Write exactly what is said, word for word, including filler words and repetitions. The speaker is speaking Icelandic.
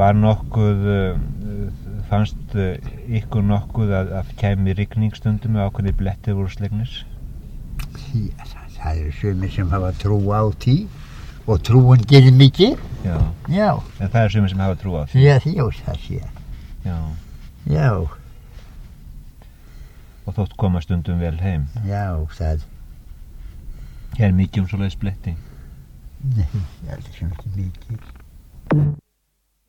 var nokkuð, fannst ykkur nokkuð að, að kæmi rigning stundum með ákveðnir blettir voru slegnir? Já, það eru sumir sem hafa trú á því og trúin gerir mikið. Já. Já. En það er sumir sem hafa trú á því? Já, já, það sé. Já. Já. Og þótt koma stundum vel heim? Já, það. Er mikið um svoleiðis bletti? Nei, það er sem ekki mikið.